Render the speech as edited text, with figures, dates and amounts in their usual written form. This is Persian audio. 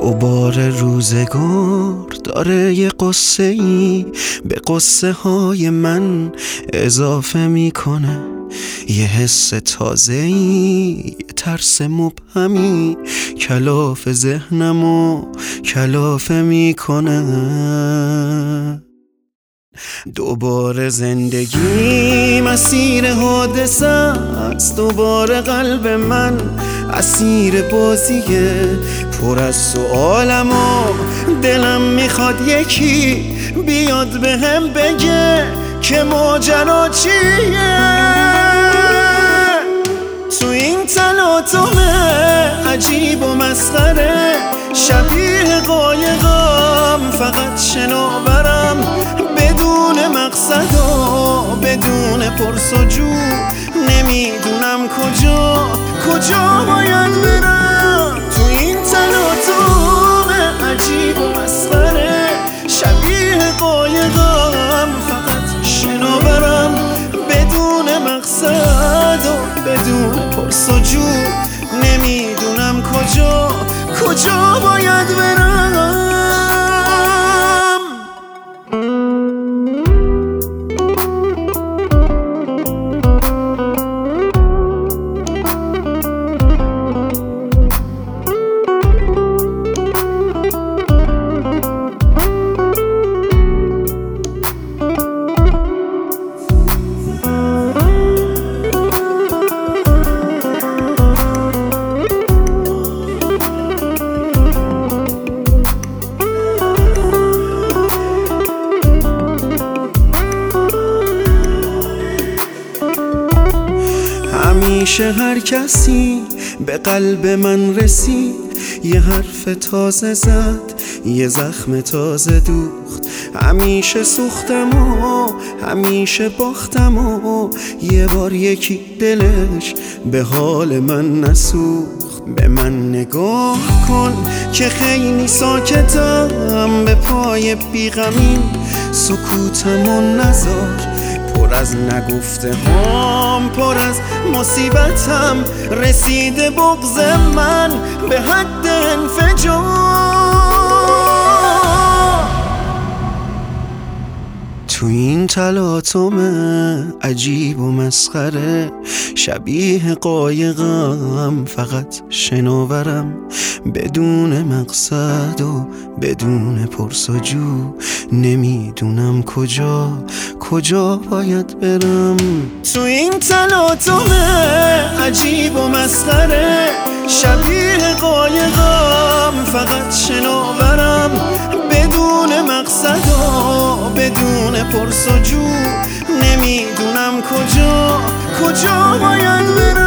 دوباره روزگار داره یه قصه ای به قصه های من اضافه میکنه، یه حس تازه ای، یه ترس مبهمی کلاف ذهنمو کلافه میکنه. دوباره زندگی مسیر حادثه است، دوباره قلب من اسیر بازیه پر از سؤالم و دلم میخواد یکی بیاد بهم بگه که ماجرا چیه. تو این تلاطم عجیب و مسخره شبیه قایقم، فقط شناورم بدون مقصد و بدون پرس و جو، نمیدونم کجا باید برم. تو این تلاطم عجیب و مسخره شبیه قایقم، فقط شناورم بدون مقصد و بدون پرس و جو، نمیدونم کجا باید برم. همیشه هر کسی به قلب من رسید، یه حرف تازه زد، یه زخم تازه دوخت. همیشه سوختم و همیشه باختم و یه بار یکی دلش به حال من نسوخت. به من نگاه کن که خیلی ساکتم، به پای بیغمین سکوتم و نذار، پر از نگفته هام، پر از مصیبتم، رسیده بغض من به حد انفجار. تو این تلاطم عجیب و مسخره شبیه قایقم، فقط شناورم بدون مقصد و بدون پرس و جو، نمیدونم کجا باید برم. تو این تلاطم عجیب و مسخره شبیه قایقم، فقط شناورم بدون مقصد و بدون پرس و جو، نمیدونم کجا باید برم.